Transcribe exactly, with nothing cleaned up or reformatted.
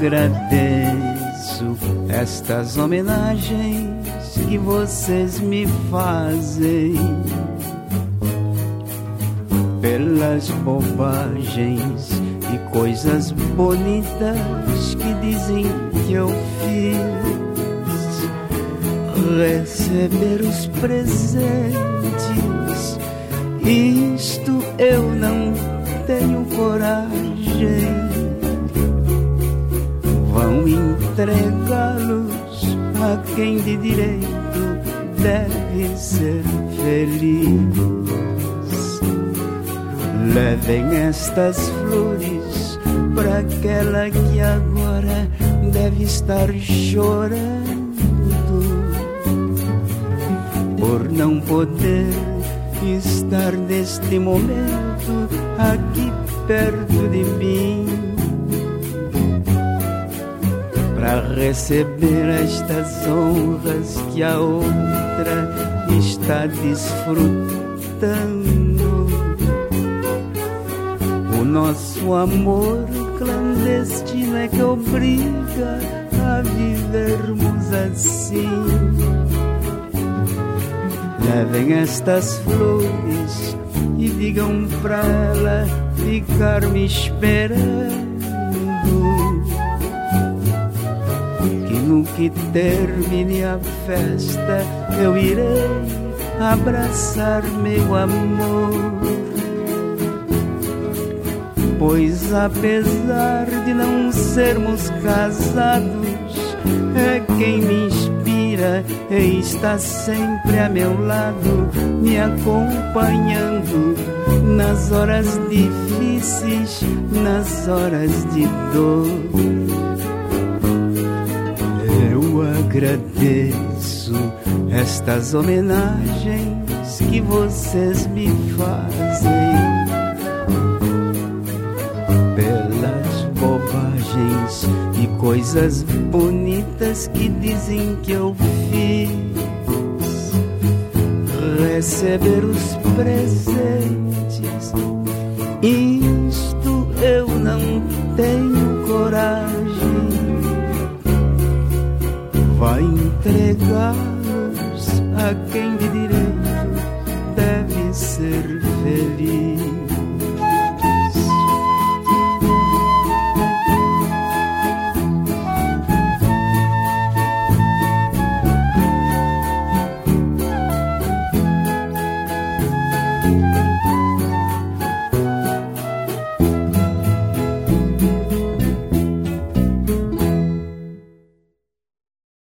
agradeço estas homenagens que vocês me fazem, pelas bobagens e coisas bonitas que dizem que eu fiz. Receber os presentes, isto eu não tenho coragem. Vão entregá-los a quem de direito deve ser feliz. Levem estas flores para aquela que agora deve estar chorando por não poder estar neste momento aqui perto de mim, para receber estas honras que a outra está desfrutando. O nosso amor clandestino é que obriga a vivermos assim. Levem estas flores e digam pra ela ficar me esperando, que no que termine a festa eu irei abraçar meu amor. Pois apesar de não sermos casados, é quem me inspira e está sempre a meu lado, me acompanhando nas horas difíceis, nas horas de dor. Eu agradeço estas homenagens que vocês me fazem, pelas bobagens e coisas bonitas que dizem que eu fiz. Receber os presentes, isto eu não tenho coragem. Vai entregá-los a quem de direito deve ser feliz.